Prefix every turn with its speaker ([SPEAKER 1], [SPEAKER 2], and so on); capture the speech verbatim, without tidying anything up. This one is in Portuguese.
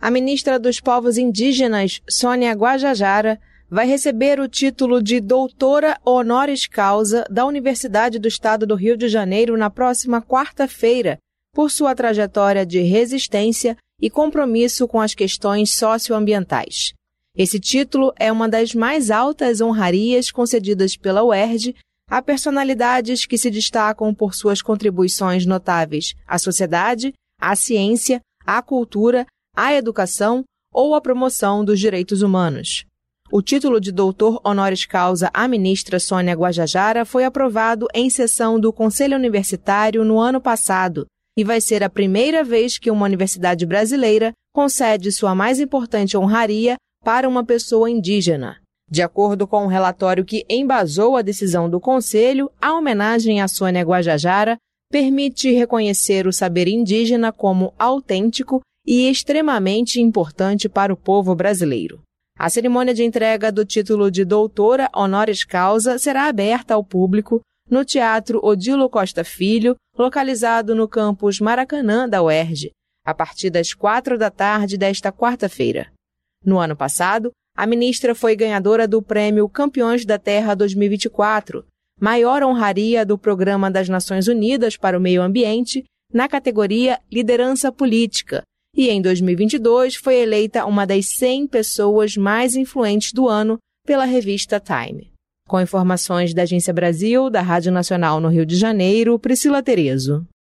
[SPEAKER 1] A ministra dos Povos Indígenas, Sônia Guajajara, vai receber o título de doutora honoris causa da Universidade do Estado do Rio de Janeiro na próxima quarta-feira, por sua trajetória de resistência e compromisso com as questões socioambientais. Esse título é uma das mais altas honrarias concedidas pela U E R J a personalidades que se destacam por suas contribuições notáveis à sociedade, à ciência, à cultura, à educação ou à promoção dos direitos humanos. O título de doutor honoris causa à ministra Sônia Guajajara foi aprovado em sessão do Conselho Universitário no ano passado e vai ser a primeira vez que uma universidade brasileira concede sua mais importante honraria para uma pessoa indígena. De acordo com o relatório que embasou a decisão do Conselho, a homenagem a Sônia Guajajara permite reconhecer o saber indígena como autêntico e extremamente importante para o povo brasileiro. A cerimônia de entrega do título de doutora honoris causa será aberta ao público no Teatro Odilo Costa Filho, localizado no campus Maracanã da U E R J, a partir das quatro da tarde desta quarta-feira. No ano passado, a ministra foi ganhadora do Prêmio Campeões da Terra dois mil e vinte e quatro, maior honraria do Programa das Nações Unidas para o Meio Ambiente, na categoria Liderança Política, e em dois mil e vinte e dois foi eleita uma das cem pessoas mais influentes do ano pela revista Time. Com informações da Agência Brasil, da Rádio Nacional no Rio de Janeiro, Priscila Terezo.